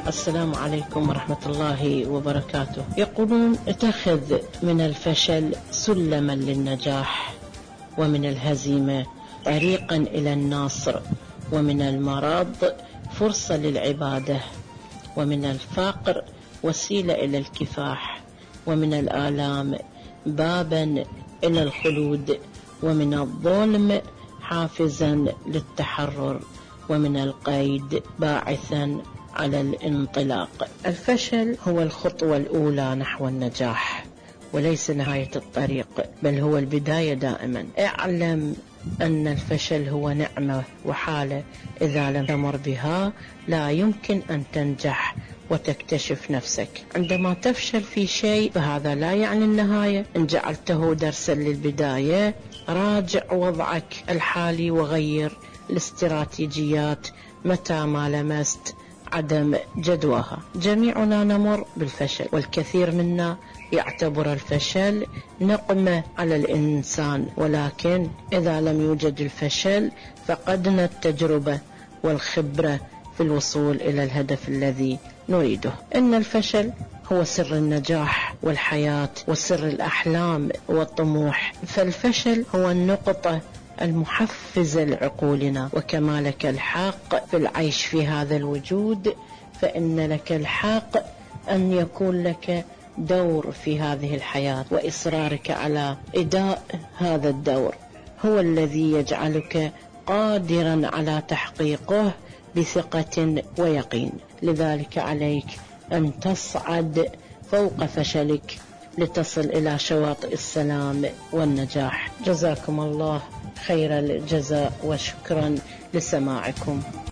السلام عليكم ورحمة الله وبركاته. يقولون اتخذ من الفشل سلما للنجاح، ومن الهزيمة طريقا إلى النصر، ومن المرض فرصة للعبادة، ومن الفقر وسيلة إلى الكفاح، ومن الآلام بابا إلى الخلود، ومن الظلم حافزا للتحرر، ومن القيد باعثا على الانطلاق. الفشل هو الخطوة الأولى نحو النجاح، وليس نهاية الطريق، بل هو البداية دائما. اعلم أن الفشل هو نعمة وحالة إذا لم تمر بها لا يمكن أن تنجح وتكتشف نفسك. عندما تفشل في شيء فهذا لا يعني النهاية. إن جعلته درسا للبداية راجع وضعك الحالي وغير الاستراتيجيات متى ما لمست عدم جدواها. جميعنا نمر بالفشل، والكثير منا يعتبر الفشل نقمة على الإنسان، ولكن إذا لم يوجد الفشل فقدنا التجربة والخبرة في الوصول إلى الهدف الذي نريده. إن الفشل هو سر النجاح والحياة وسر الأحلام والطموح. فالفشل هو النقطة المحفزة لعقولنا، وكما لك الحق في العيش في هذا الوجود فإن لك الحق أن يكون لك دور في هذه الحياة، وإصرارك على إداء هذا الدور هو الذي يجعلك قادرا على تحقيقه بثقة ويقين. لذلك عليك أن تصعد فوق فشلك لتصل إلى شواطئ السلام والنجاح. جزاكم الله خير الجزاء وشكرا لسماعكم.